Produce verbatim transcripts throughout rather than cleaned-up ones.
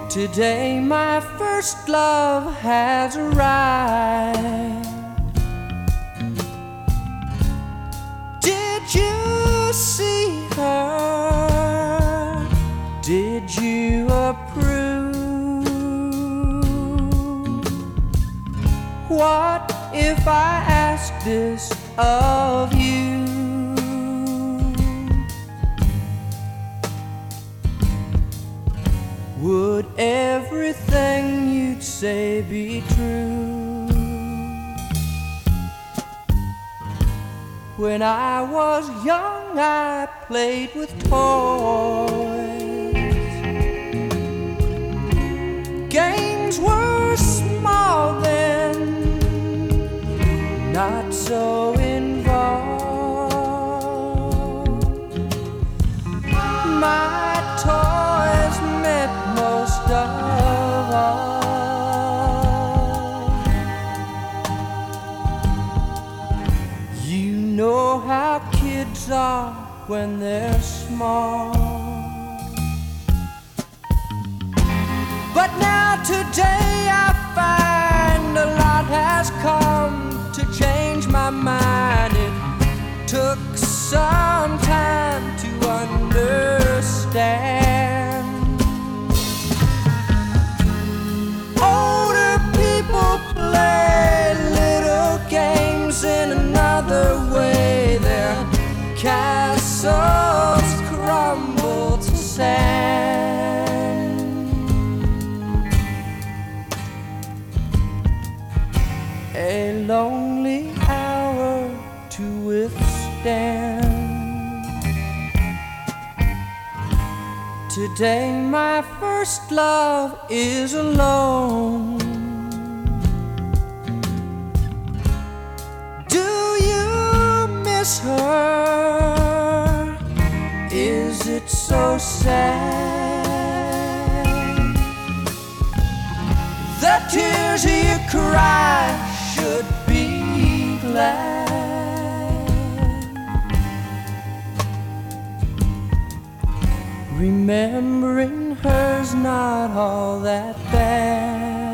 Today my first love has arrived. Did you see her? Did you approve? What if I ask this of you? Would everything you'd say be true? When I was young, I played with toys. Games were small then, not so involved. My toys meant most of all. You know how kids are when they're small. But now today I find a lot has come to change my mind. It took some time to understand. Older people play little games in another way. Their castles crumble to sand. A lonely hour to withstand. Today my first love is alone. Do you miss her? Is it so sad? The tears you cry should be glad. Remembering her's not all that bad.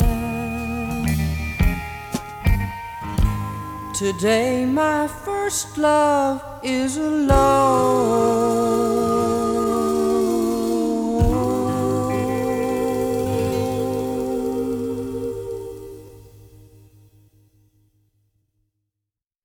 Today my first love is alone.